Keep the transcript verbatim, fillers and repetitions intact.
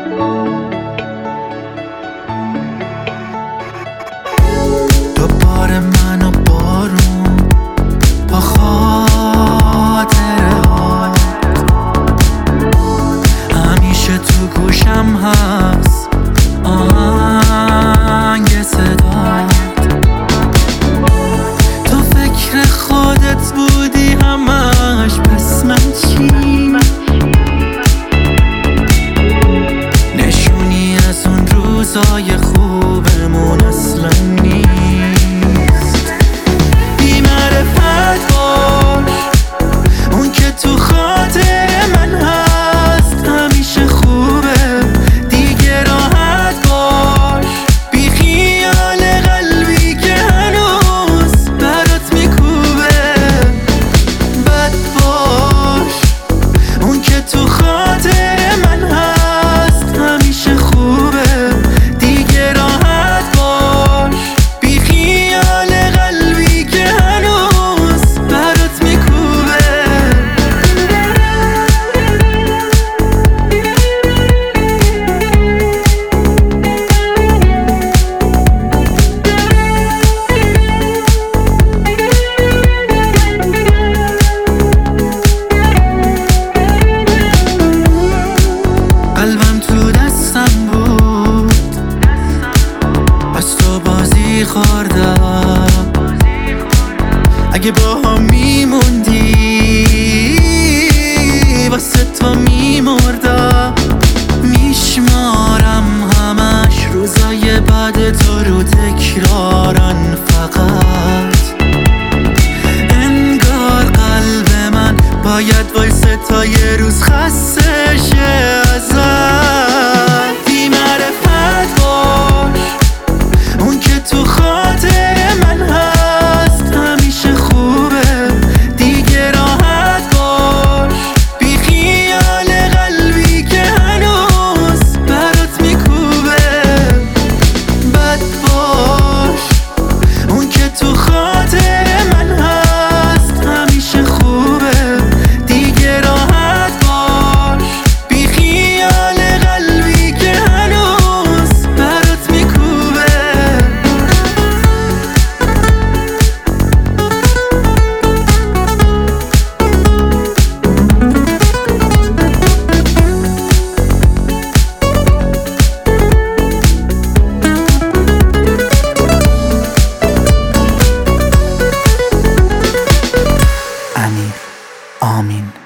دوباره من و بارون با خاطره هات همیشه تو گوشم هست آهنگ صدات. تو فکر خودت بودی همش، پس من چی؟ نشونی از اون روزای خوبمون اصلا نیست. بی معرفت باش، اون که تو خاطر من هست همیشه خوبه. دیگه راحت باش، بی خیال قلبی که هنوز برات میکوبه. بد باش، اون که تو خاطر من هست همیشه خوبه. دیگه راحت باش، بی خیال قلبی که هنوز برات میکوبه. قلبم تو دستم بود، از تو بازی خوردم. اگه با هم میموندی واسه تو میمردم. میشمارم همش روزای بعد تو رو تکرارن. فقط انگار قلب من باید وایسه تا یه روز خسته شه ازت. بی معرفت باش، اون که تو خاطر من هست همیشه خوبه. دیگه راحت باش، بی خیال قلبی که هنوز برات میکوبه. بد باش، اون که تو خاطر من هست همیشه خوبه. دیگه راحت باش، بی خیال قلبی که هنوز برات میکوبه. امیر آمین.